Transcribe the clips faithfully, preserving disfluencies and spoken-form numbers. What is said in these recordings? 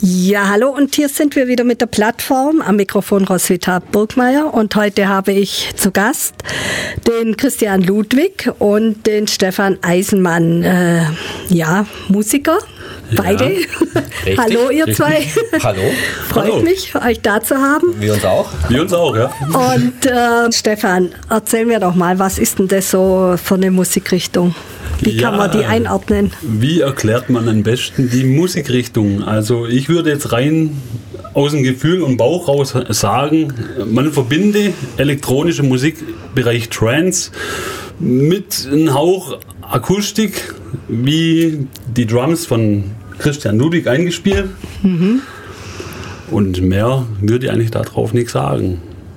Ja, hallo, und hier sind wir wieder mit der Plattform, am Mikrofon Roswitha Burgmeier, und heute habe ich zu Gast den Christian Ludwig und den Stefan Eisenmann, äh, ja, Musiker, beide. Ja, hallo ihr richtig. zwei. Hallo. Freut hallo. mich, euch da zu haben. Wir uns auch. Wir uns auch, ja. Und äh, Stefan, erzähl mir doch mal, was ist denn das so für eine Musikrichtung? Wie kann ja, man die einordnen? Wie erklärt man am besten die Musikrichtung? Also ich würde jetzt rein aus dem Gefühl und Bauch raus sagen, man verbinde elektronische Musik, Bereich Trance, mit einem Hauch Akustik, wie die Drums von Christian Ludwig eingespielt. Mhm. Und mehr würde ich eigentlich darauf nichts sagen.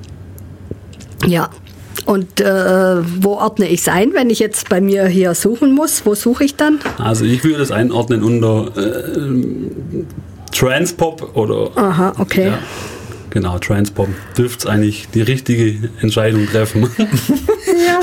Ja. Und äh, wo ordne ich es ein, wenn ich jetzt bei mir hier suchen muss? Wo suche ich dann? Also ich würde es einordnen unter äh, Trancepop oder... Aha, okay. Ja, genau, Trancepop. Dürfte eigentlich die richtige Entscheidung treffen. Ja.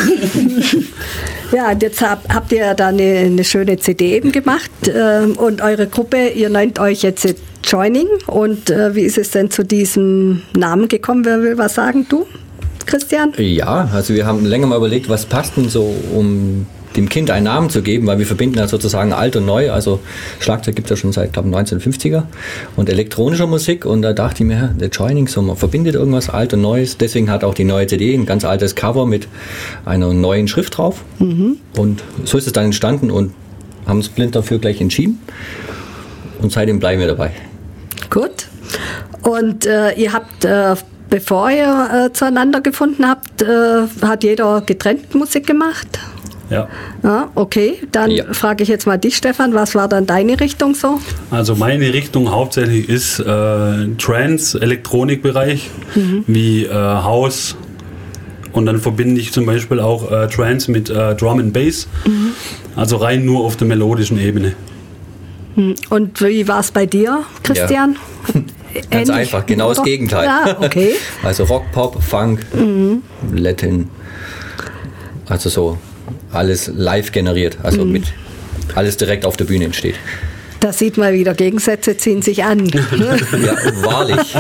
Ja, und jetzt hab, habt ihr da eine, eine schöne C D eben gemacht äh, und eure Gruppe, ihr nennt euch jetzt Joining. Und äh, wie ist es denn zu diesem Namen gekommen? Wer will was sagen? Du? Christian? Ja, also wir haben länger mal überlegt, was passt denn so, um dem Kind einen Namen zu geben, weil wir verbinden ja sozusagen alt und neu, also Schlagzeug gibt es ja schon seit, glaube ich, neunzehnhundertfünfziger und elektronischer Musik, und da dachte ich mir, der Joining, so man verbindet irgendwas alt und Neues, deswegen hat auch die neue C D ein ganz altes Cover mit einer neuen Schrift drauf, mhm. und so ist es dann entstanden und haben uns blind dafür gleich entschieden und seitdem bleiben wir dabei. Gut. Und äh, ihr habt äh, bevor ihr äh, zueinander gefunden habt, äh, hat jeder getrennt Musik gemacht? Ja. Ja, okay, dann ja. frage ich jetzt mal dich, Stefan, was war dann deine Richtung so? Also meine Richtung hauptsächlich ist äh, Trance, Elektronikbereich, mhm. wie äh, House, und dann verbinde ich zum Beispiel auch äh, Trance mit äh, Drum and Bass, mhm. also rein nur auf der melodischen Ebene. Und wie war es bei dir, Christian? Ja. Ganz Ähnlich, einfach, genau oder? Das Gegenteil. Ja, okay. Also Rock, Pop, Funk, mhm. Latin, also so alles live generiert, also mhm. mit alles direkt auf der Bühne entsteht. Da sieht man wieder, Gegensätze ziehen sich an. Ja, wahrlich.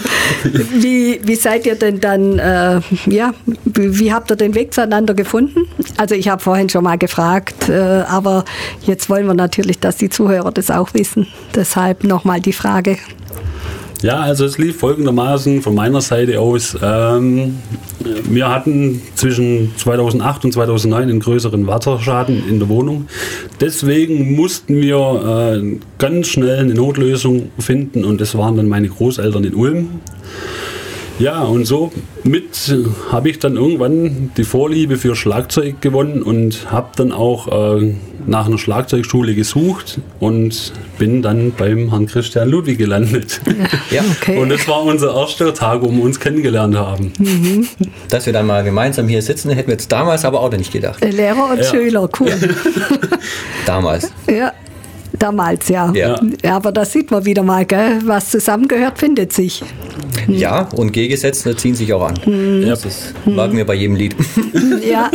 Wie, wie seid ihr denn dann, äh, ja, wie, wie habt ihr den Weg zueinander gefunden? Also ich habe vorhin schon mal gefragt, äh, aber jetzt wollen wir natürlich, dass die Zuhörer das auch wissen. Deshalb nochmal die Frage. Ja, also es lief folgendermaßen von meiner Seite aus. Ähm, wir hatten zwischen zweitausendacht und zweitausendneun einen größeren Wasserschaden in der Wohnung. Deswegen mussten wir äh, ganz schnell eine Notlösung finden, und das waren dann meine Großeltern in Ulm. Ja, und so mit habe ich dann irgendwann die Vorliebe für Schlagzeug gewonnen und habe dann auch äh, nach einer Schlagzeugschule gesucht und bin dann beim Herrn Christian Ludwig gelandet. Ja, okay. Und das war unser erster Tag, wo wir uns kennengelernt haben. Mhm. Dass wir dann mal gemeinsam hier sitzen, hätten wir jetzt damals aber auch noch nicht gedacht. Lehrer und ja. Schüler, cool. Ja. Damals. Ja. Damals, ja. Ja. Ja, aber das sieht man wieder mal, gell? Was zusammengehört, findet sich. Hm. Ja, und Gegensätze ziehen sich auch an. Hm. Das ist, merken wir bei jedem Lied. Ja,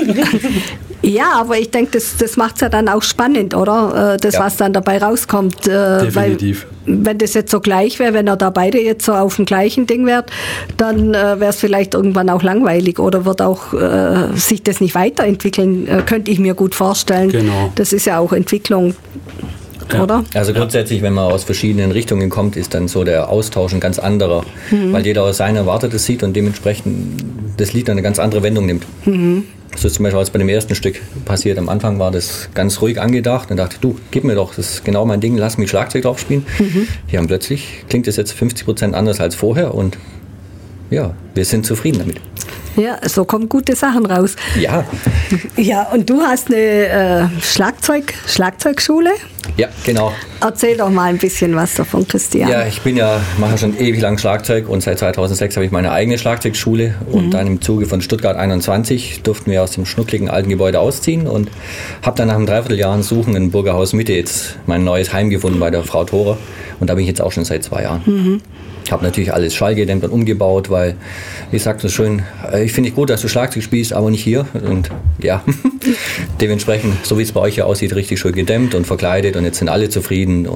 ja, aber ich denke, das, das macht es ja dann auch spannend, oder? Das, ja. was dann dabei rauskommt. Definitiv. Weil, wenn das jetzt so gleich wäre, wenn er da beide jetzt so auf dem gleichen Ding wäre, dann äh, wäre es vielleicht irgendwann auch langweilig oder wird auch äh, sich das nicht weiterentwickeln, äh, könnte ich mir gut vorstellen. Genau. Das ist ja auch Entwicklung. Ja. Oder? Also grundsätzlich, wenn man aus verschiedenen Richtungen kommt, ist dann so der Austausch ein ganz anderer, mhm. weil jeder aus seiner Warte das sieht und dementsprechend das Lied dann eine ganz andere Wendung nimmt. Mhm. So ist zum Beispiel was bei dem ersten Stück passiert. Am Anfang war das ganz ruhig angedacht. Dann dachte ich, du, gib mir doch, das ist genau mein Ding, lass mich Schlagzeug drauf spielen. Mhm. Ja, und plötzlich klingt es jetzt fünfzig Prozent anders als vorher, und ja, wir sind zufrieden damit. Ja, so kommen gute Sachen raus. Ja. Ja, und du hast eine äh, Schlagzeug, Schlagzeugschule? Ja, genau. Erzähl doch mal ein bisschen was davon, Christian. Ja, ich bin ja, mache schon ewig lang Schlagzeug, und seit zweitausendsechs habe ich meine eigene Schlagzeugschule, und mhm. dann im Zuge von Stuttgart einundzwanzig durften wir aus dem schnuckligen alten Gebäude ausziehen und habe dann nach einem Dreivierteljahr Suchen in Burgerhaus Mitte jetzt mein neues Heim gefunden bei der Frau Thorer, und da bin ich jetzt auch schon seit zwei Jahren. Mhm. Habe natürlich alles schallgedämmt und umgebaut, weil, ich sage so schön, ich finde es gut, dass du Schlagzeug spielst, aber nicht hier. Und ja, dementsprechend, so wie es bei euch ja aussieht, richtig schön gedämmt und verkleidet, und jetzt sind alle zufrieden, und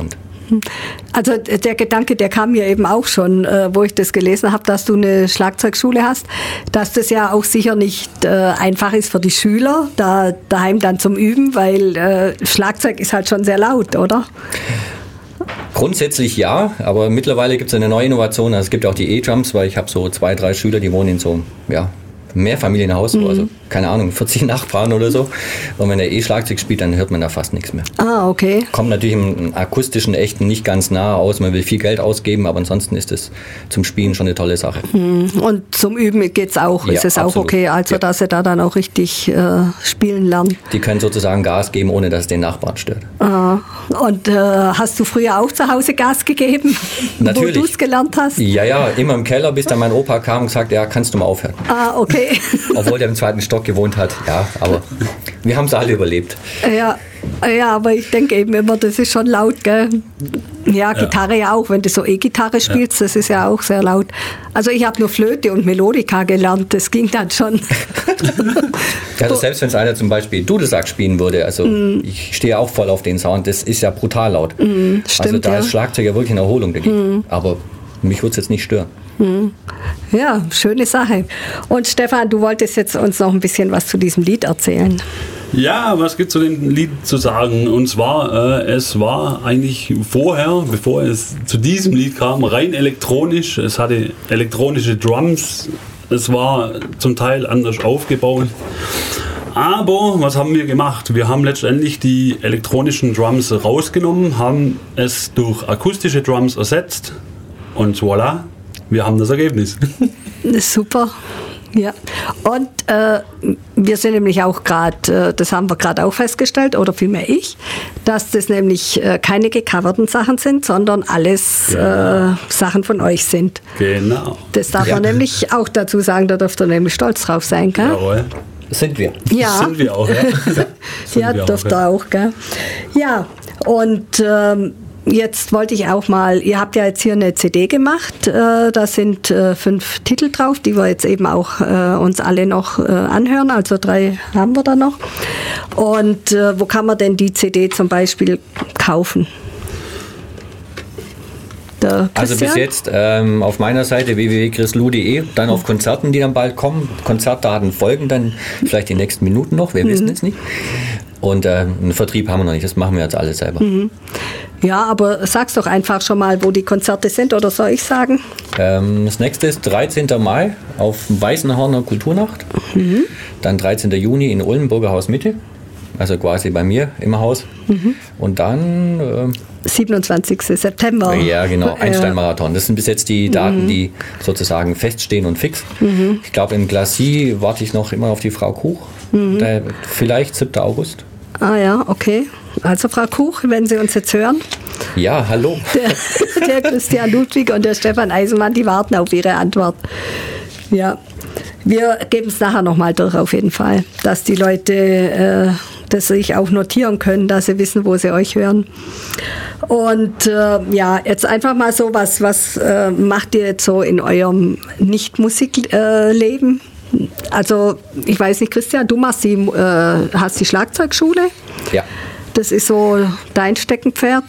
Also der Gedanke, der kam mir eben auch schon, äh, wo ich das gelesen habe, dass du eine Schlagzeugschule hast, dass das ja auch sicher nicht äh, einfach ist für die Schüler, da daheim dann zum Üben, weil äh, Schlagzeug ist halt schon sehr laut, oder? Grundsätzlich ja, aber mittlerweile gibt es eine neue Innovation. Also es gibt auch die E-Drums, weil ich habe so zwei, drei Schüler, die wohnen in so, ja, Mehrfamilienhaus, mhm. also keine Ahnung, vierzig Nachbarn oder so. Und wenn er E-Schlagzeug spielt, dann hört man da fast nichts mehr. Ah, okay. Kommt natürlich im akustischen Echten nicht ganz nah aus. Man will viel Geld ausgeben, aber ansonsten ist es zum Spielen schon eine tolle Sache. Und zum Üben geht es auch. Ja, ist es absolut. Auch okay, also ja. dass sie da dann auch richtig äh, spielen lernen. Die können sozusagen Gas geben, ohne dass es den Nachbarn stört. Ah. Und äh, hast du früher auch zu Hause Gas gegeben, natürlich. Wo du es gelernt hast? Ja, ja, immer im Keller, bis dann mein Opa kam und gesagt, ja, kannst du mal aufhören. Ah, okay. Obwohl der im zweiten Stock gewohnt hat, ja, aber wir haben es alle überlebt. Ja, ja, aber ich denke eben immer, das ist schon laut, gell? Ja, Gitarre ja, ja auch, wenn du so E-Gitarre spielst, ja. das ist ja auch sehr laut. Also ich habe nur Flöte und Melodika gelernt, das ging dann schon. Also selbst wenn es einer zum Beispiel Dudelsack spielen würde, also mm. ich stehe auch voll auf den Sound, das ist ja brutal laut. Mm, stimmt, also da ja. ist Schlagzeug ja wirklich eine Erholung dagegen, mm. aber mich würde es jetzt nicht stören. Ja, schöne Sache. Und Stefan, du wolltest jetzt uns noch ein bisschen was zu diesem Lied erzählen. Ja, was gibt es zu dem Lied zu sagen? Und zwar, äh, es war eigentlich vorher, bevor es zu diesem Lied kam, rein elektronisch. Es hatte elektronische Drums. Es war zum Teil anders aufgebaut. Aber was haben wir gemacht? Wir haben letztendlich die elektronischen Drums rausgenommen, haben es durch akustische Drums ersetzt. Und voilà, wir haben das Ergebnis. Super, ja. Und äh, wir sind nämlich auch gerade, äh, das haben wir gerade auch festgestellt, oder vielmehr ich, dass das nämlich äh, keine gecoverten Sachen sind, sondern alles ja. äh, Sachen von euch sind. Genau. Das darf ja. man nämlich auch dazu sagen, da dürft ihr nämlich stolz drauf sein, gell? Jawohl. Sind wir. Ja. Sind wir auch, ja. Ja, ja dürft ihr auch, gell? Ja, und ähm, jetzt wollte ich auch mal, ihr habt ja jetzt hier eine C D gemacht, äh, da sind äh, fünf Titel drauf, die wir jetzt eben auch äh, uns alle noch äh, anhören, also drei haben wir da noch. Und äh, wo kann man denn die C D zum Beispiel kaufen? Also bis jetzt ähm, auf meiner Seite w w w punkt chrislu punkt de, dann auf Konzerten, die dann bald kommen. Konzertdaten folgen dann vielleicht die nächsten Minuten noch, wir mhm. wissen es nicht. Und äh, einen Vertrieb haben wir noch nicht, das machen wir jetzt alles selber. Mhm. Ja, aber sag's doch einfach schon mal, wo die Konzerte sind, oder soll ich sagen? Ähm, das nächste ist dreizehnten Mai auf Weißenhorner Kulturnacht, mhm. dann dreizehnten Juni in Ulm, Bürgerhaus Mitte, also quasi bei mir im Haus. Mhm. Und dann... Äh, siebenundzwanzigsten September. Ja, genau, Einstein-Marathon. Das sind bis jetzt die Daten, mhm. die sozusagen feststehen und fix. Mhm. Ich glaube, im Glacis warte ich noch immer auf die Frau Kuch. Mhm. Da, vielleicht siebten August. Ah ja, okay. Also Frau Kuch, wenn Sie uns jetzt hören. Ja, hallo. Der, der Christian Ludwig und der Stefan Eisenmann, die warten auf Ihre Antwort. Ja, wir geben es nachher nochmal durch auf jeden Fall, dass die Leute äh, das sich auch notieren können, dass sie wissen, wo sie euch hören. Und äh, ja, jetzt einfach mal so, was, was äh, macht ihr jetzt so in eurem Nicht-Musikleben? Äh, also ich weiß nicht, Christian, du machst die, äh, hast die Schlagzeugschule. Ja. Das ist so dein Steckenpferd.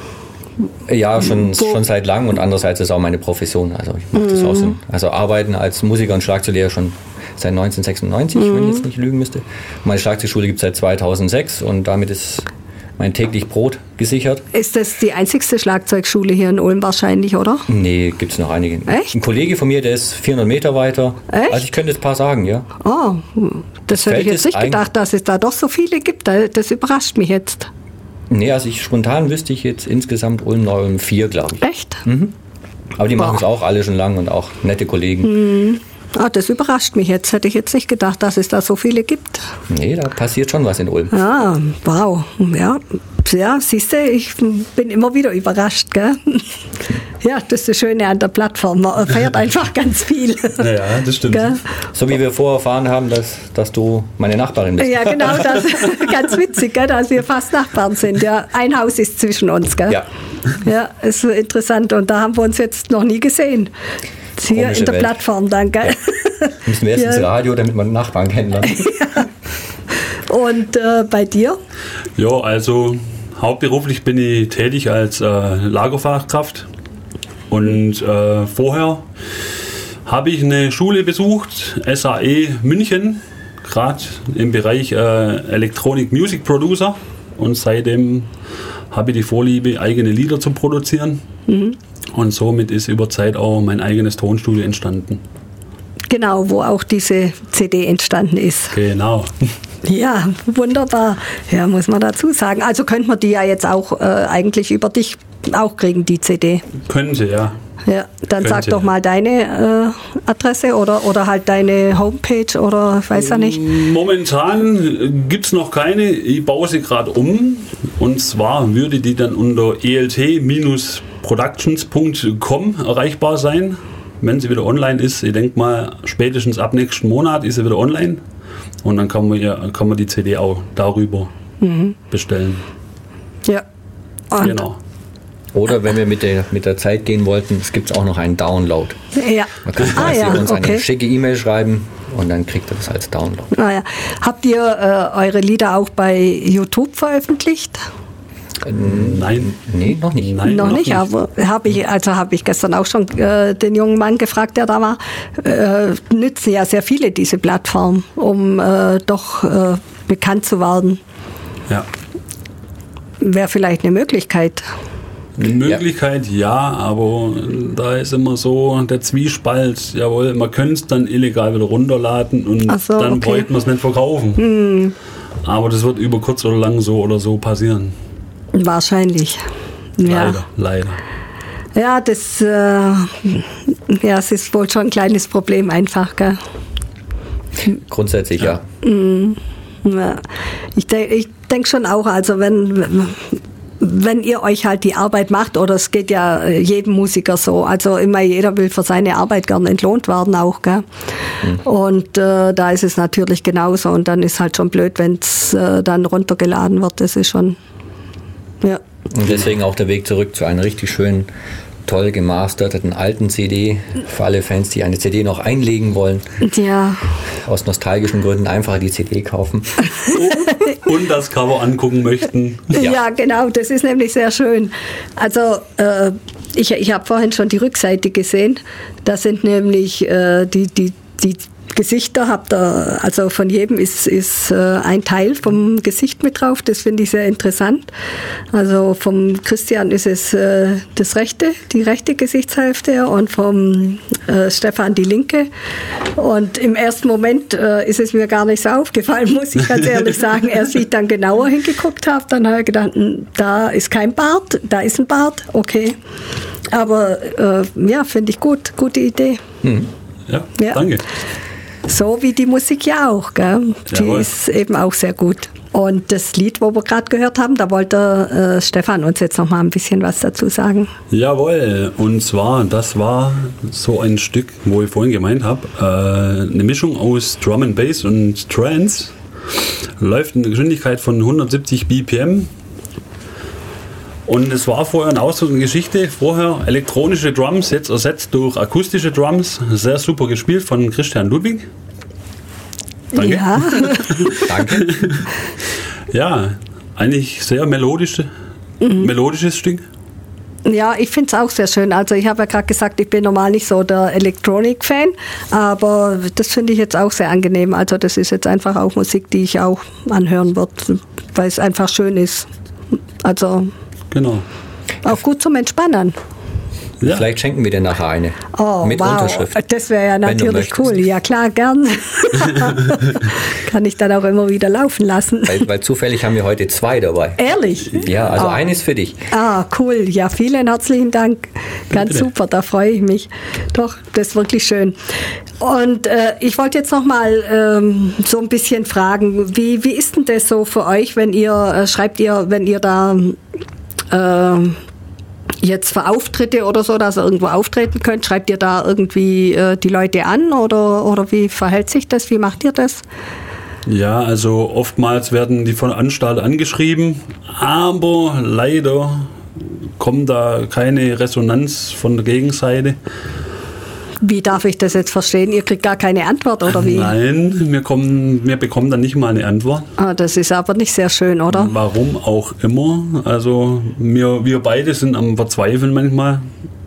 Ja, schon, schon seit langem, und andererseits ist es auch meine Profession. Also ich mache das auch so. Also arbeiten als Musiker und Schlagzeuglehrer schon seit neunzehnhundertsechsundneunzig, mhm. wenn ich jetzt nicht lügen müsste. Meine Schlagzeugschule gibt es seit zweitausendsechs und damit ist mein täglich Brot gesichert. Ist das die einzigste Schlagzeugschule hier in Ulm wahrscheinlich, oder? Nee, gibt es noch einige. Echt? Ein Kollege von mir, der ist vierhundert Meter weiter. Echt? Also ich könnte jetzt ein paar sagen, ja. Oh, das, das hätte ich jetzt nicht gedacht, dass es da doch so viele gibt. Das überrascht mich jetzt. Nee, also ich spontan wüsste ich jetzt insgesamt Ulm, Neu-Ulm vier, glaube ich. Echt? Mhm. Aber die machen es auch alle schon lang und auch nette Kollegen. Mhm. Ah, das überrascht mich jetzt. Hätte ich jetzt nicht gedacht, dass es da so viele gibt. Nee, da passiert schon was in Ulm. Ah, wow. Ja, ja, siehst du, ich bin immer wieder überrascht, gell? Ja, das ist das Schöne an der Plattform. Man erfährt einfach ganz viel. Ja, das stimmt. Gell? So wie wir vorher erfahren haben, dass, dass du meine Nachbarin bist. Ja, genau, das ist ganz witzig, gell, dass wir fast Nachbarn sind. Ja, ein Haus ist zwischen uns, gell? Ja. Ja, ist interessant. Und da haben wir uns jetzt noch nie gesehen. Hier Komische in der Welt. Plattform dann, gell? Ja. Müssen wir erst ja. ins Radio, damit man Nachbarn kennenlernt. Ja. Und äh, bei dir? Ja, also hauptberuflich bin ich tätig als äh, Lagerfachkraft und äh, vorher habe ich eine Schule besucht, S A E München, gerade im Bereich äh, Electronic Music Producer, und seitdem habe ich die Vorliebe, eigene Lieder zu produzieren, mhm. und somit ist über Zeit auch mein eigenes Tonstudio entstanden. Genau, wo auch diese C D entstanden ist. Genau. Ja, wunderbar. Ja, muss man dazu sagen. Also könnte man die ja jetzt auch äh, eigentlich über dich auch kriegen, die C D. Könnte, ja. Ja, dann Könnte. Sag doch mal deine äh, Adresse oder, oder halt deine Homepage oder ich weiß ja nicht. Momentan gibt es noch keine. Ich baue sie gerade um. Und zwar würde die dann unter e l t productions punkt com erreichbar sein, wenn sie wieder online ist. Ich denke mal, spätestens ab nächsten Monat ist sie wieder online. Und dann kann man, ja, kann man die C D auch darüber mhm. bestellen. Ja. Und genau. Oder wenn wir mit der, mit der Zeit gehen wollten, es gibt auch noch einen Download. Ja. Man kann ah, ja. uns okay. eine schicke E-Mail schreiben und dann kriegt ihr das als Download. Ah, ja. Habt ihr äh, eure Lieder auch bei YouTube veröffentlicht? Nein. Nee, noch nicht. Nein, noch, noch nicht, nicht. Aber habe ich, also habe ich gestern auch schon äh, den jungen Mann gefragt, der da war. Äh, nützen ja sehr viele diese Plattform, um äh, doch äh, bekannt zu werden. Ja. Wäre vielleicht eine Möglichkeit. Eine Möglichkeit, ja. ja, aber da ist immer so der Zwiespalt. Jawohl, man könnte es dann illegal wieder runterladen und so, dann okay. bräuchte man es nicht verkaufen. Hm. Aber das wird über kurz oder lang so oder so passieren. Wahrscheinlich. Ja. Leider, leider. Ja, das, äh, ja, es ist wohl schon ein kleines Problem einfach, gell? Grundsätzlich, ja. ja. ja. Ich, de- ich denke schon auch, also wenn, wenn ihr euch halt die Arbeit macht, oder es geht ja jedem Musiker so, also immer jeder will für seine Arbeit gern entlohnt werden auch, gell? Mhm. Und äh, da ist es natürlich genauso, und dann ist halt schon blöd, wenn es äh, dann runtergeladen wird, das ist schon... Ja. Und deswegen auch der Weg zurück zu einer richtig schönen, toll gemasterten alten C D. Für alle Fans, die eine C D noch einlegen wollen. Ja. Aus nostalgischen Gründen einfach die C D kaufen. Und das Cover angucken möchten. Ja, ja, genau, das ist nämlich sehr schön. Also äh, ich, ich habe vorhin schon die Rückseite gesehen. Da sind nämlich äh, die, die, die Gesichter, habt ihr, also von jedem ist, ist äh, ein Teil vom Gesicht mit drauf, das finde ich sehr interessant. Also vom Christian ist es äh, das rechte, die rechte Gesichtshälfte, und vom äh, Stefan die linke. Und im ersten Moment äh, ist es mir gar nicht so aufgefallen, muss ich ganz ehrlich sagen. Erst wie ich dann genauer hingeguckt habe, dann habe ich gedacht, da ist kein Bart, da ist ein Bart, okay. Aber äh, ja, finde ich gut, gute Idee. Hm. Ja, ja, danke. So wie die Musik ja auch, gell? Die Jawohl. Ist eben auch sehr gut. Und das Lied, wo wir gerade gehört haben, da wollte äh, Stefan uns jetzt noch mal ein bisschen was dazu sagen. Jawohl, und zwar, das war so ein Stück, wo ich vorhin gemeint habe, äh, eine Mischung aus Drum and Bass und Trance. Läuft in der Geschwindigkeit von hundertsiebzig B P M. Und es war vorher auch so eine Geschichte, vorher elektronische Drums, jetzt ersetzt durch akustische Drums, sehr super gespielt von Christian Ludwig. Danke. Ja. Danke. Ja, eigentlich sehr melodische, mhm. melodisches Stück. Ja, ich finde es auch sehr schön. Also ich habe ja gerade gesagt, ich bin normal nicht so der Electronic-Fan, aber das finde ich jetzt auch sehr angenehm. Also das ist jetzt einfach auch Musik, die ich auch anhören würde, weil es einfach schön ist. Also... Genau. Auch gut zum Entspannen. Ja. Vielleicht schenken wir dir nachher eine. Oh, mit wow. Unterschrift. Das wäre ja natürlich cool. Ja klar, gern. Kann ich dann auch immer wieder laufen lassen. Weil, weil zufällig haben wir heute zwei dabei. Ehrlich? Ja, also oh. eines für dich. Ah, cool. Ja, vielen herzlichen Dank. Ganz Bitte. Super, da freue ich mich. Doch, das ist wirklich schön. Und äh, ich wollte jetzt noch mal ähm, so ein bisschen fragen, wie, wie ist denn das so für euch, wenn ihr, äh, schreibt ihr, wenn ihr da... Äh, jetzt für Auftritte oder so, dass ihr irgendwo auftreten könnt, schreibt ihr da irgendwie äh, die Leute an oder, oder wie verhält sich das? Wie macht ihr das? Ja, also oftmals werden die von Anstalt angeschrieben, aber leider kommt da keine Resonanz von der Gegenseite. Wie darf ich das jetzt verstehen? Ihr kriegt gar keine Antwort, oder wie? Nein, wir, kommen, wir bekommen dann nicht mal eine Antwort. Ah, das ist aber nicht sehr schön, oder? Warum auch immer. Also wir, wir beide sind am Verzweifeln manchmal.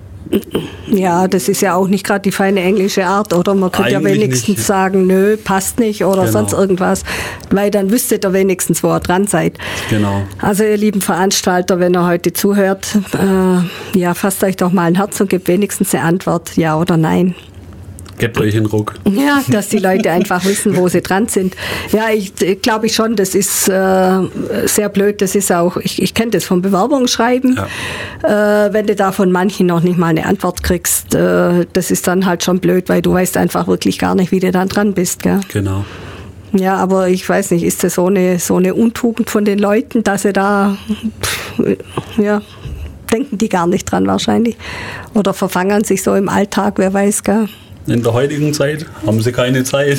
Ja, das ist ja auch nicht gerade die feine englische Art, oder? Man könnte ja wenigstens nicht sagen, nö, passt nicht oder genau. sonst irgendwas, weil dann wüsstet ihr wenigstens, wo ihr dran seid. Genau. Also ihr lieben Veranstalter, wenn ihr heute zuhört, äh, ja, fasst euch doch mal ein Herz und gebt wenigstens eine Antwort, ja oder nein. Gebt euch einen Ruck. Ja, dass die Leute einfach wissen, wo sie dran sind. Ja, ich glaube ich schon, das ist äh, sehr blöd. Das ist auch, ich, ich kenne das vom Bewerbungsschreiben. Ja. Äh, wenn du da von manchen noch nicht mal eine Antwort kriegst, äh, das ist dann halt schon blöd, weil du weißt einfach wirklich gar nicht, wie du dann dran bist. Gell? Genau. Ja, aber ich weiß nicht, ist das so eine, so eine Untugend von den Leuten, dass sie da, pff, ja, denken die gar nicht dran wahrscheinlich. Oder verfangen sich so im Alltag, wer weiß, gell? In der heutigen Zeit haben sie keine Zeit.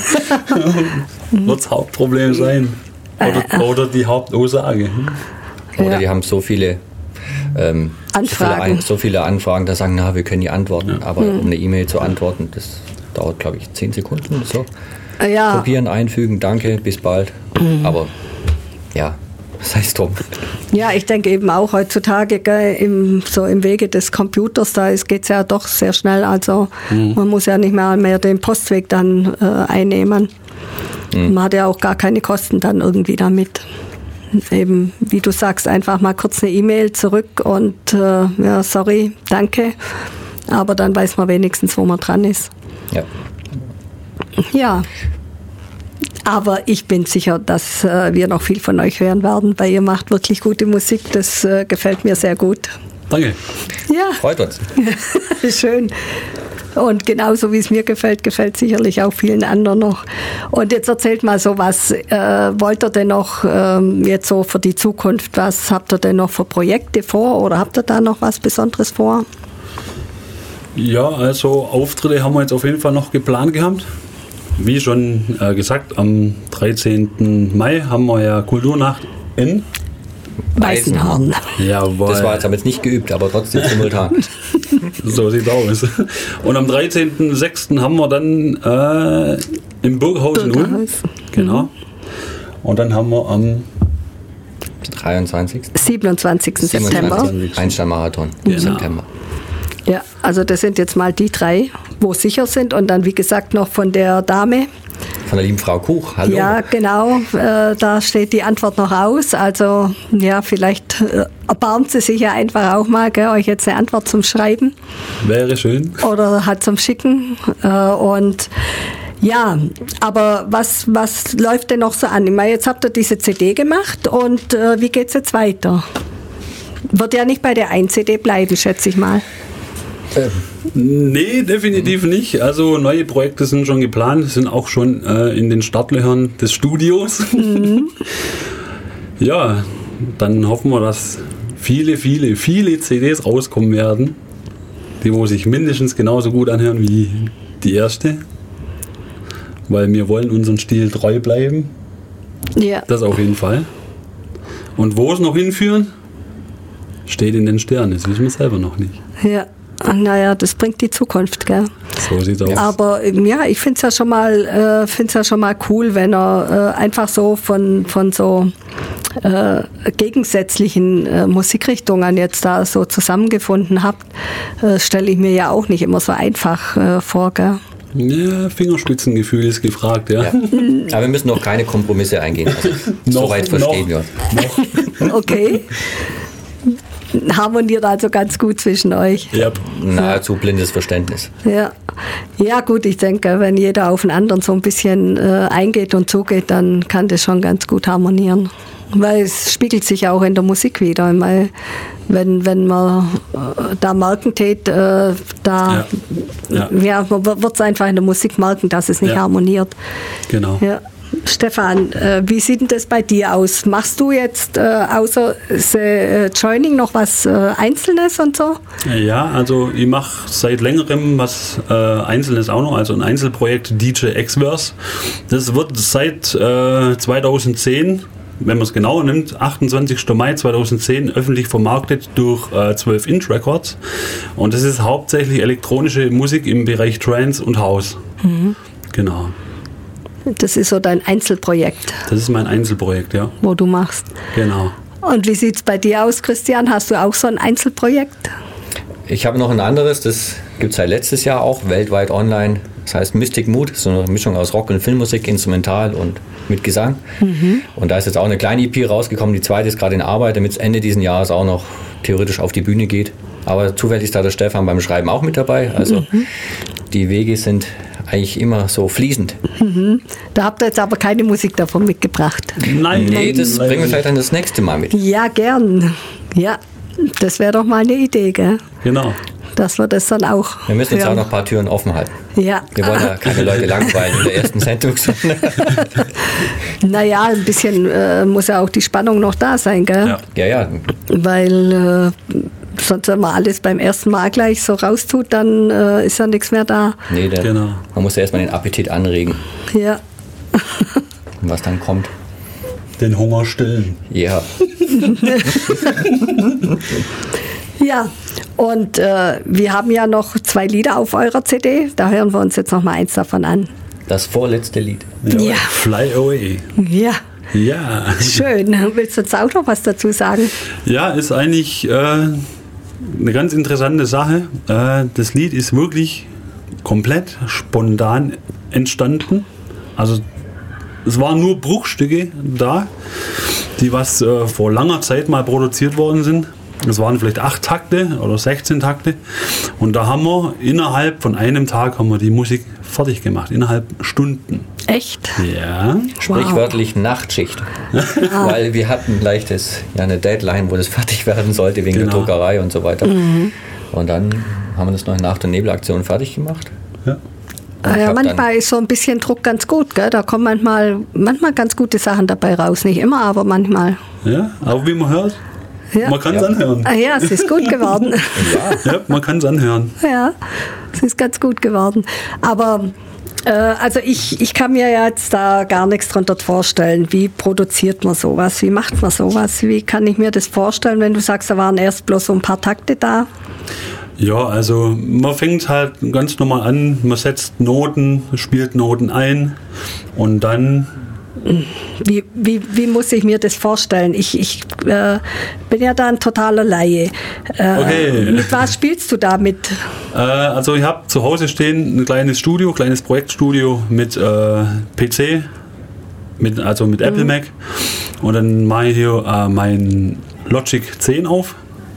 Wird das Hauptproblem sein. Oder, oder die Hauptursache. Oder ja. die haben so viele, ähm, Anfragen. So, viele, so viele Anfragen, da sagen, na, wir können die antworten. Ja. Aber mhm. um eine E-Mail zu antworten, das dauert, glaube ich, zehn Sekunden oder so. Ja. Kopieren, einfügen, danke, bis bald. Mhm. Aber ja, das heißt drum. Ja, ich denke eben auch heutzutage gell, im, so im Wege des Computers, da geht es ja doch sehr schnell. Also mhm. man muss ja nicht mehr, mehr den Postweg dann äh, einnehmen. Mhm. Man hat ja auch gar keine Kosten dann irgendwie damit. Eben, wie du sagst, einfach mal kurz eine E-Mail zurück und äh, ja, sorry, danke. Aber dann weiß man wenigstens, wo man dran ist. Ja. Ja. Aber ich bin sicher, dass äh, wir noch viel von euch hören werden, weil ihr macht wirklich gute Musik. Das äh, gefällt mir sehr gut. Danke. Ja. Freut uns. Schön. Und genauso wie es mir gefällt, gefällt sicherlich auch vielen anderen noch. Und jetzt erzählt mal so was. Äh, wollt ihr denn noch ähm, jetzt so für die Zukunft, was habt ihr denn noch für Projekte vor oder habt ihr da noch was Besonderes vor? Ja, also Auftritte haben wir jetzt auf jeden Fall noch geplant gehabt. Wie schon äh, gesagt, am dreizehnten Mai haben wir ja Kulturnacht in Weißenhorn. Jawohl. Das war jetzt aber jetzt nicht geübt, aber trotzdem simultan. So sieht's aus. Und am dreizehnten sechsten haben wir dann äh, im Burghaus in Ulm. Genau. Mhm. Und dann haben wir am dreiundzwanzigsten siebenundzwanzigsten September Einstein-Marathon im genau. September. Ja, also das sind jetzt mal die drei, wo sicher sind. Und dann, wie gesagt, noch von der Dame. Von der lieben Frau Kuch, hallo. Ja, genau, äh, da steht die Antwort noch aus. Also ja, vielleicht äh, erbarmt sie sich ja einfach auch mal, gell, euch jetzt eine Antwort zum Schreiben. Wäre schön. Oder halt zum Schicken. Äh, und ja, aber was, was läuft denn noch so an? Ich meine, jetzt habt ihr diese C D gemacht und äh, wie geht's jetzt weiter? Wird ja nicht bei der einen C D bleiben, schätze ich mal. Ähm. Nee, definitiv nicht. Also neue Projekte sind schon geplant, sind auch schon äh, in den Startlöchern des Studios. Mhm. Ja, dann hoffen wir, dass viele, viele, viele C Ds rauskommen werden, die wo sich mindestens genauso gut anhören wie die erste. Weil wir wollen unseren Stil treu bleiben. Ja. Das auf jeden Fall. Und wo es noch hinführen, steht in den Sternen. Das wissen wir selber noch nicht. Ja. Naja, das bringt die Zukunft, gell? So sieht's aus. Aber ja, ich finde es ja schon mal, äh, find's ja schon mal cool, wenn er äh, einfach so von, von so äh, gegensätzlichen äh, Musikrichtungen jetzt da so zusammengefunden habt. Äh, Stelle ich mir ja auch nicht immer so einfach äh, vor, gell? Ja, Fingerspitzengefühl ist gefragt, ja. ja. Aber wir müssen noch keine Kompromisse eingehen. Also, so weit verstehen wir uns. Noch. Okay. Harmoniert also ganz gut zwischen euch. Ja. Nahezu blindes Verständnis. Ja. Ja gut, ich denke, wenn jeder auf den anderen so ein bisschen äh, eingeht und zugeht, dann kann das schon ganz gut harmonieren. Weil es spiegelt sich auch in der Musik wieder. Weil wenn, wenn man äh, da merken tät, äh, da ja. Ja. Ja, man wird es einfach in der Musik merken, dass es nicht ja. harmoniert. Genau. Ja. Stefan, äh, wie sieht denn das bei dir aus? Machst du jetzt äh, außer äh, Joining noch was äh, Einzelnes und so? Ja, also ich mache seit längerem was äh, Einzelnes auch noch, also ein Einzelprojekt D J X-Verse. Das wird seit äh, zweitausendzehn wenn man es genauer nimmt, achtundzwanzigster Mai zweitausendzehn öffentlich vermarktet durch äh, zwölf Inch Records. Und das ist hauptsächlich elektronische Musik im Bereich Trance und House. Mhm. Genau. Das ist so dein Einzelprojekt. Das ist mein Einzelprojekt, ja. Wo du machst. Genau. Und wie sieht es bei dir aus, Christian? Hast du auch so ein Einzelprojekt? Ich habe noch ein anderes, das gibt es seit letztes Jahr auch, weltweit online. Das heißt Mystic Mood, so eine Mischung aus Rock- und Filmmusik, instrumental und mit Gesang. Mhm. Und da ist jetzt auch eine kleine E P rausgekommen, die zweite ist gerade in Arbeit, damit es Ende dieses Jahres auch noch theoretisch auf die Bühne geht. Aber zufällig ist da der Stefan beim Schreiben auch mit dabei. Also mhm. die Wege sind eigentlich immer so fließend. Mhm. Da habt ihr jetzt aber keine Musik davon mitgebracht. Nein. Nee, das nein. bringen wir vielleicht dann das nächste Mal mit. Ja, gern. Ja, das wäre doch mal eine Idee, gell? Genau. Dass wir das dann auch Wir müssen hören. jetzt auch noch ein paar Türen offen halten. Ja. Wir wollen ja keine Leute langweilen in der ersten Sendung. Naja, ein bisschen äh, muss ja auch die Spannung noch da sein, gell? Ja, ja. ja. Weil äh, sonst, wenn man alles beim ersten Mal gleich so raustut, dann äh, ist ja nichts mehr da. Nee, der, genau. Man muss ja erstmal den Appetit anregen. Ja. Und was dann kommt. Den Hunger stillen. Ja. Ja, und äh, wir haben ja noch zwei Lieder auf eurer C D. Da hören wir uns jetzt noch mal eins davon an. Das vorletzte Lied. Ja. Ja. Fly Away. Ja. Ja. Schön. Willst du jetzt auch noch was dazu sagen? Ja, ist eigentlich äh, eine ganz interessante Sache. Äh, das Lied ist wirklich komplett spontan entstanden. Also es waren nur Bruchstücke da, die was äh, vor langer Zeit mal produziert worden sind. Es waren vielleicht acht Takte oder sechzehn Takte. Und da haben wir innerhalb von einem Tag haben wir die Musik fertig gemacht, innerhalb Stunden. Echt? Ja. Sprichwörtlich wow. Nachtschicht. Weil wir hatten leichtes, ja, eine Deadline, wo das fertig werden sollte, wegen genau. der Druckerei und so weiter. Mhm. Und dann haben wir das noch in Nacht- und Nebelaktion fertig gemacht. Ja. Ja, manchmal ist so ein bisschen Druck ganz gut, gell? Da kommen manchmal, manchmal ganz gute Sachen dabei raus. Nicht immer, aber manchmal. Ja, aber wie man hört, ja. man kann es ja. anhören. Ah, ja, es ist gut geworden. ja. ja, man kann es anhören. Ja, es ist ganz gut geworden. Aber äh, also ich, ich kann mir jetzt da gar nichts drunter vorstellen. Wie produziert man sowas? Wie macht man sowas? Wie kann ich mir das vorstellen, wenn du sagst, da waren erst bloß so ein paar Takte da? Ja, also man fängt halt ganz normal an, man setzt Noten, spielt Noten ein und dann... Wie, wie, wie muss ich mir das vorstellen? Ich, ich äh, bin ja da ein totaler Laie. Äh, okay. Mit was spielst du da mit? Äh, also ich habe zu Hause stehen ein kleines Studio, kleines Projektstudio mit äh, P C, mit, also mit mhm. Apple Mac und dann mache ich hier äh, mein Logic zehn auf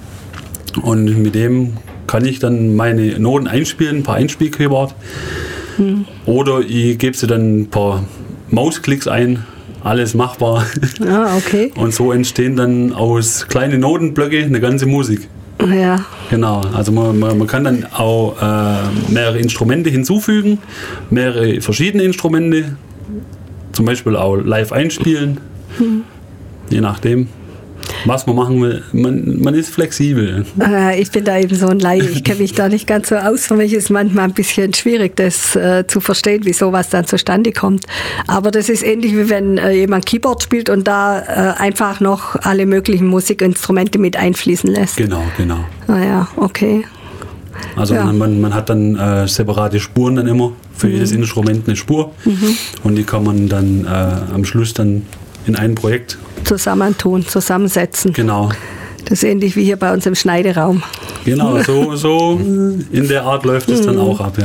und mit dem kann ich dann meine Noten einspielen, ein paar Einspielkeyboard hm. oder ich gebe sie dann ein paar Mausklicks ein, alles machbar. Ah, okay. Und so entstehen dann aus kleinen Notenblöcke eine ganze Musik. Ja. Genau, also man, man, man kann dann auch äh, mehrere Instrumente hinzufügen, mehrere verschiedene Instrumente, zum Beispiel auch live einspielen, hm. je nachdem. Was man machen will, man, man ist flexibel. Äh, ich bin da eben so ein Laie, ich kenne mich da nicht ganz so aus. Für mich ist es manchmal ein bisschen schwierig, das äh, zu verstehen, wie sowas dann zustande kommt. Aber das ist ähnlich wie wenn äh, jemand Keyboard spielt und da äh, einfach noch alle möglichen Musikinstrumente mit einfließen lässt. Genau, genau. Ah ja, okay. Also ja. man, man hat dann äh, separate Spuren dann immer, für mhm. jedes Instrument eine Spur mhm. und die kann man dann äh, am Schluss dann in ein Projekt zusammentun, zusammensetzen. Genau. Das ist ähnlich wie hier bei uns im Schneideraum. Genau, so, so in der Art läuft es dann auch ab. Ja.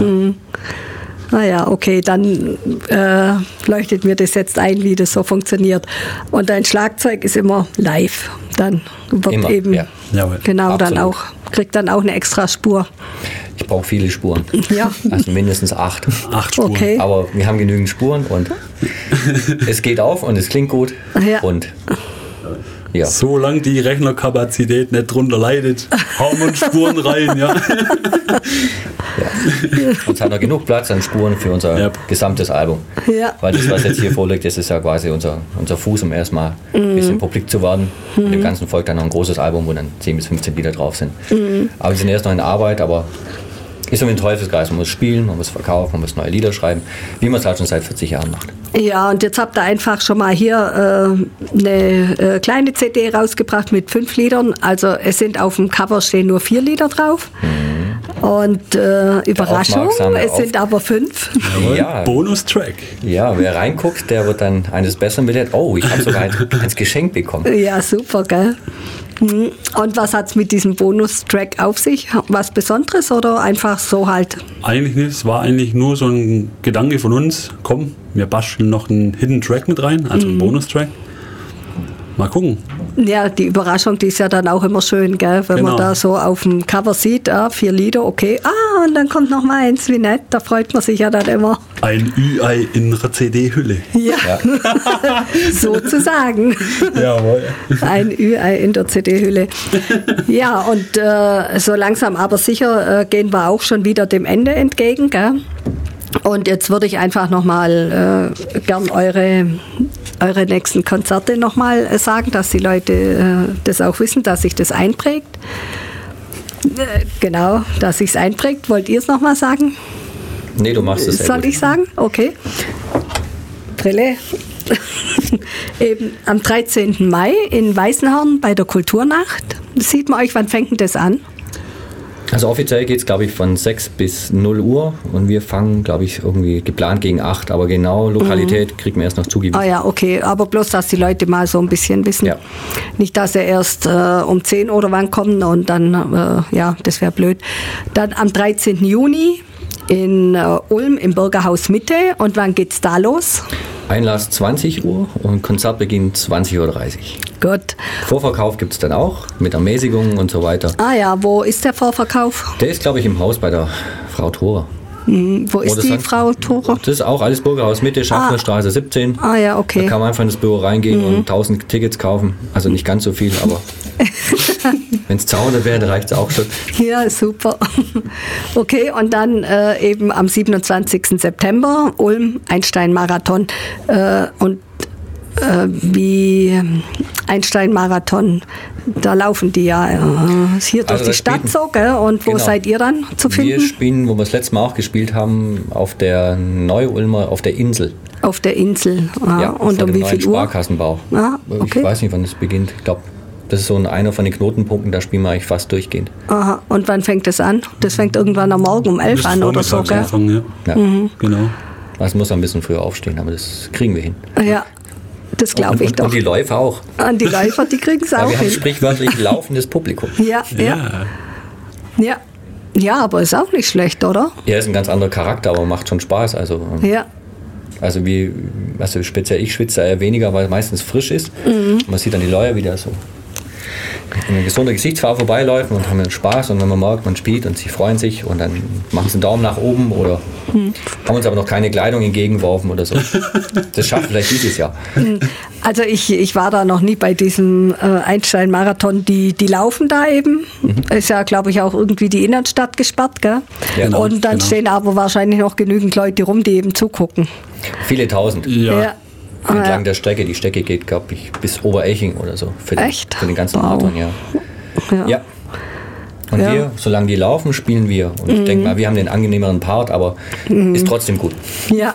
Naja, okay, dann äh, leuchtet mir das jetzt ein, wie das so funktioniert. Und dein Schlagzeug ist immer live. Dann wird immer, eben ja. genau Absolut. dann auch, kriegt dann auch eine extra Spur. Ich brauche viele Spuren. Ja. Also mindestens acht. Acht Spuren. Okay. Aber wir haben genügend Spuren und es geht auf und es klingt gut. Ja. Und ja. Solange die Rechnerkapazität nicht drunter leidet, hauen wir Spuren rein. Ja. Ja. Uns hat noch genug Platz an Spuren für unser ja. gesamtes Album. Ja. Weil das, was jetzt hier vorliegt, das ist ja quasi unser, unser Fuß, um erstmal mhm. ein bisschen publik zu werden. Mhm. Dem Ganzen folgt dann noch ein großes Album, wo dann zehn bis fünfzehn Lieder drauf sind. Mhm. Aber wir sind erst noch in Arbeit, aber Ist so wie ein Teufelskreis. Man muss spielen, man muss verkaufen, man muss neue Lieder schreiben, wie man es halt schon seit vierzig Jahren macht. Ja, und jetzt habt ihr einfach schon mal hier äh, eine äh, kleine C D rausgebracht mit fünf Liedern. Also es sind auf dem Cover stehen nur vier Lieder drauf. Mhm. Und äh, Überraschung, es sind aber fünf. Ja. Bonustrack. Ja, wer reinguckt, der wird dann eines Besseren belehrt. Oh, ich habe sogar ein, eins geschenkt bekommen. Ja, super, gell? Und was hat es mit diesem Bonustrack auf sich? Was Besonderes oder einfach so halt? Eigentlich nicht, es war eigentlich nur so ein Gedanke von uns. Komm, wir basteln noch einen Hidden Track mit rein, also einen mhm. Bonustrack. Mal gucken. Ja, die Überraschung, die ist ja dann auch immer schön, gell? Wenn genau. man da so auf dem Cover sieht, ah, vier Lieder, okay, ah, und dann kommt noch mal eins, wie nett, da freut man sich ja dann immer. Ein Ü-Ei in einer C D-Hülle. Ja, ja. Sozusagen. Jawohl. Ein Ü-Ei in der C D-Hülle. Ja, und äh, so langsam aber sicher äh, gehen wir auch schon wieder dem Ende entgegen, gell? Und jetzt würde ich einfach nochmal äh, gern eure, eure nächsten Konzerte nochmal äh, sagen, dass die Leute äh, das auch wissen, dass sich das einprägt. Äh, genau, dass sich es einprägt. Wollt ihr es nochmal sagen? Nee, du machst es. Soll ich sagen? Okay. Brille. Eben am dreizehnten Mai in Weißenhorn bei der Kulturnacht. Sieht man euch, wann fängt denn das an? Also offiziell geht es, glaube ich, von sechs bis null Uhr und wir fangen, glaube ich, irgendwie geplant gegen acht, aber genau Lokalität mhm. kriegen wir erst noch zugewiesen. Ah ja, okay, aber bloß, dass die Leute mal so ein bisschen wissen. Ja. Nicht, dass sie erst äh, um zehn oder wann kommen und dann, äh, ja, das wäre blöd. Dann am dreizehnten Juni in äh, Ulm im Bürgerhaus Mitte. Und wann geht's da los? Einlass zwanzig Uhr und Konzertbeginn zwanzig Uhr dreißig. Gut. Vorverkauf gibt es dann auch mit Ermäßigung und so weiter. Ah ja, wo ist der Vorverkauf? Der ist, glaube ich, im Haus bei der Frau Thorer. Hm, wo ist die Sankt Frau Thorer? Das ist auch alles Bürgerhaus Mitte, Schaffnerstraße ah. siebzehn. Ah ja, okay. Da kann man einfach ins Büro reingehen mhm. und tausend Tickets kaufen. Also nicht ganz so viel, aber wenn es zweihundert wäre, dann reicht es auch schon. Ja, super. Okay, und dann äh, eben am siebenundzwanzigsten September Ulm Einstein-Marathon. Äh, und äh, wie Einstein-Marathon, da laufen die ja äh, hier durch also die Stadt spielen, so, gell? Und wo genau. seid ihr dann zu finden? Wir spielen, wo wir das letzte Mal auch gespielt haben, auf der Neu-Ulmer, auf der Insel. Auf der Insel, ah, ja, und um wie viel Uhr? Sparkassenbau. Ah, okay. Ich weiß nicht, wann es beginnt. Ich glaube, das ist so einer von den Knotenpunkten, da spielen wir eigentlich fast durchgehend. Aha, und wann fängt das an? Das fängt irgendwann am Morgen um elf an oder so, gell? Anfang, ja. Ja. Mhm. Genau. Also muss ein bisschen früher aufstehen, aber das kriegen wir hin. Ja. Das glaube ich und, doch. Und die Läufer auch. Und die Läufer, die kriegen es auch wir hin. haben sprichwörtlich laufendes Publikum. Ja, ja, ja. Ja, aber ist auch nicht schlecht, oder? Ja, ist ein ganz anderer Charakter, aber macht schon Spaß. Also, ja. Also wie, also speziell ich schwitze eher weniger, weil es meistens frisch ist. Mhm. Man sieht dann die Leute wieder so eine gesunde Gesichtsfarbe vorbeiläufen und haben einen Spaß, und wenn man merkt, man spielt und sie freuen sich und dann machen sie einen Daumen nach oben oder hm. haben uns aber noch keine Kleidung entgegengeworfen oder so. Das schafft vielleicht dieses Jahr. Also ich, ich war da noch nie bei diesem äh, Einstein-Marathon, die, die laufen da eben. Mhm. Ist ja, glaube ich, auch irgendwie die Innenstadt gesperrt, gell? Ja, genau, und dann genau. stehen aber wahrscheinlich noch genügend Leute rum, die eben zugucken. Viele tausend. Ja. ja. Entlang ah, ja. der Strecke. Die Strecke geht, glaube ich, bis Obereching oder so. Für den, Echt? Für den ganzen wow. Marathon, ja. Ja. ja. Und ja. wir, solange die laufen, spielen wir. Und mhm. ich denke mal, wir haben den angenehmeren Part, aber mhm. ist trotzdem gut. Ja.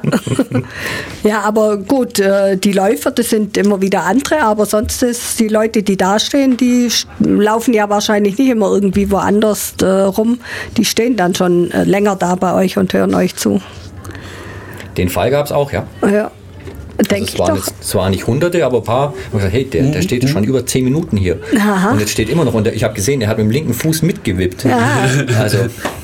Ja, aber gut, die Läufer, das sind immer wieder andere, aber sonst ist die Leute, die da stehen, die laufen ja wahrscheinlich nicht immer irgendwie woanders äh, rum. Die stehen dann schon äh, länger da bei euch und hören euch zu. Den Fall gab es auch, ja. Ja. Also es waren jetzt zwar nicht Hunderte, aber ein paar haben gesagt, hey, der, der steht schon über zehn Minuten hier. Aha. Und jetzt steht immer noch, und ich habe gesehen, er hat mit dem linken Fuß mitgewippt. Ja. Also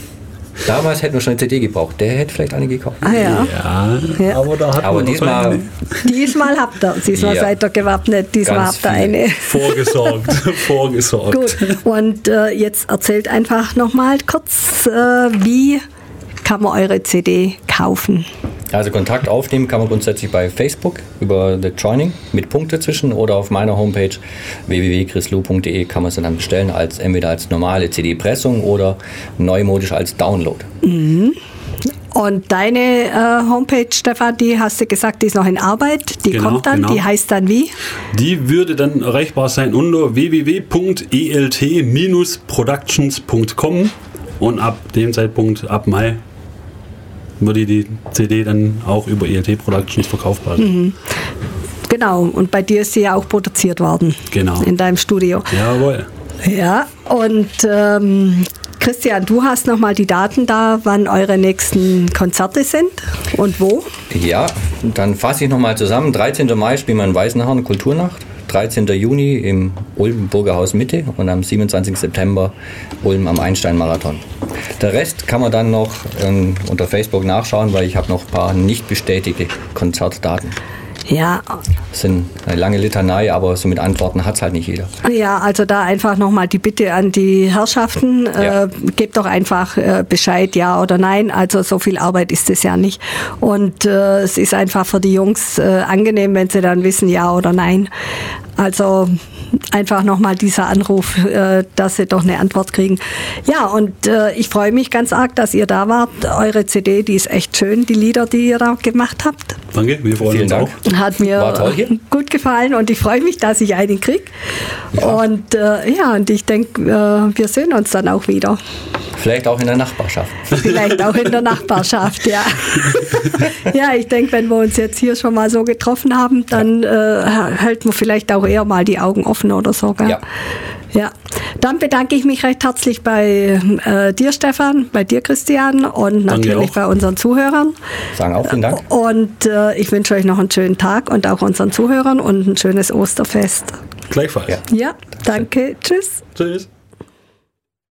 damals hätten wir schon eine C D gebraucht. Der hätte vielleicht eine gekauft. Ah, ja. Ja, ja. aber da hat aber man diesmal, eine. Diesmal habt ihr, diesmal ja. seid ihr gewappnet, diesmal Ganz habt ihr eine. Vorgesorgt, vorgesorgt. Gut, und äh, jetzt erzählt einfach nochmal kurz, äh, wie kann man eure C D kaufen? Also Kontakt aufnehmen kann man grundsätzlich bei Facebook über The Joining mit Punkte zwischen, oder auf meiner Homepage w w w punkt chris lu punkt d e kann man es dann bestellen, als entweder als normale C D-Pressung oder neumodisch als Download. Mhm. Und deine äh, Homepage, Stefan, die hast du gesagt, die ist noch in Arbeit, die genau, kommt dann, genau. die heißt dann wie? Die würde dann erreichbar sein unter w w w punkt e l t Bindestrich productions punkt com. und ab dem Zeitpunkt, ab Mai, würde die C D dann auch über I L T Productions verkaufbar sein. Mhm. Genau, und bei dir ist sie ja auch produziert worden. Genau. In deinem Studio. Jawohl. Ja, und ähm, Christian, du hast nochmal die Daten da, wann eure nächsten Konzerte sind und wo? Ja, dann fasse ich nochmal zusammen. dreizehnten Mai spielen wir in Weißenhorn Kulturnacht, dreizehnten Juni im Ulm Burgerhaus Mitte und am siebenundzwanzigsten September Ulm am Einstein-Marathon. Der Rest kann man dann noch ähm, unter Facebook nachschauen, weil ich habe noch ein paar nicht bestätigte Konzertdaten. Ja. Das sind eine lange Litanei, aber so mit Antworten hat es halt nicht jeder. Ja, also da einfach nochmal die Bitte an die Herrschaften, ja. äh, gebt doch einfach äh, Bescheid, ja oder nein. Also so viel Arbeit ist es ja nicht. Und äh, es ist einfach für die Jungs äh, angenehm, wenn sie dann wissen, ja oder nein. Also einfach nochmal dieser Anruf, äh, dass sie doch eine Antwort kriegen. Ja, und äh, ich freue mich ganz arg, dass ihr da wart. Eure C D, die ist echt schön, die Lieder, die ihr da gemacht habt. Danke, wir freuen uns auch. Hat mir gut gefallen und ich freue mich, dass ich einen kriege. Ja. Und äh, ja, und ich denke, äh, wir sehen uns dann auch wieder. Vielleicht auch in der Nachbarschaft. Vielleicht auch in der Nachbarschaft, ja. Ja, ich denke, wenn wir uns jetzt hier schon mal so getroffen haben, dann äh, hält man vielleicht auch eher mal die Augen offen oder so. Gell? Ja. Ja, dann bedanke ich mich recht herzlich bei äh, dir, Stefan, bei dir, Christian, und natürlich bei unseren Zuhörern. Sagen auch vielen Dank. Und äh, ich wünsche euch noch einen schönen Tag und auch unseren Zuhörern und ein schönes Osterfest. Gleichfalls. Ja, ja, danke. Tschüss. Tschüss.